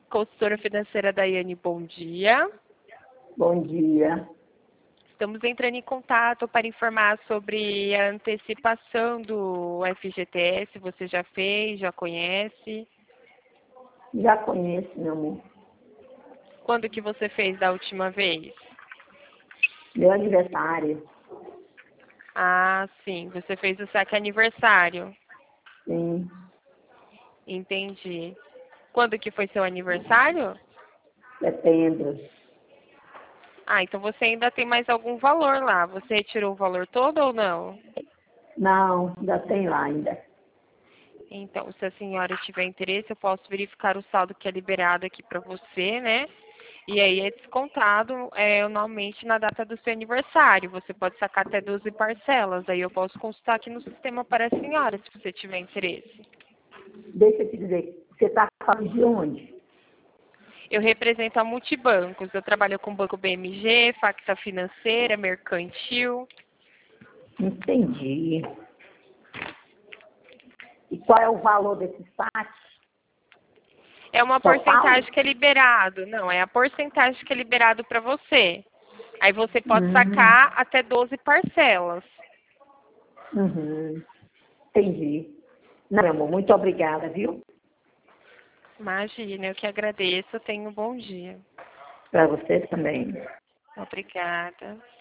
consultora financeira Daiane, bom dia. Bom dia. Estamos entrando em contato para informar sobre a antecipação do FGTS. Você já fez, já conhece? Já conheço, meu amor. Quando que você fez da última vez? Meu aniversário. Ah, sim. Você fez o saque aniversário. Sim. Entendi. Quando que foi seu aniversário? Setembro. Ah, então você ainda tem mais algum valor lá. Você retirou o valor todo ou não? Não, ainda tem lá ainda. Então, se a senhora tiver interesse, eu posso verificar o saldo que é liberado aqui para você, né? E aí é descontado anualmente na data do seu aniversário. Você pode sacar até 12 parcelas. Aí eu posso consultar aqui no sistema para a senhora, se você tiver interesse. Deixa eu te dizer, você está falando de onde? Eu represento a Multibancos. Eu trabalho com o Banco BMG, Facta Financeira, Mercantil. Entendi. E qual é o valor desse saque? É uma Total? porcentagem que é liberado. Não, é a porcentagem que é liberado para você. Aí você pode sacar até 12 parcelas. Uhum. Entendi. Não, meu amor, muito obrigada, viu? Imagina, eu que agradeço. Tenha um bom dia. Para você também. Obrigada.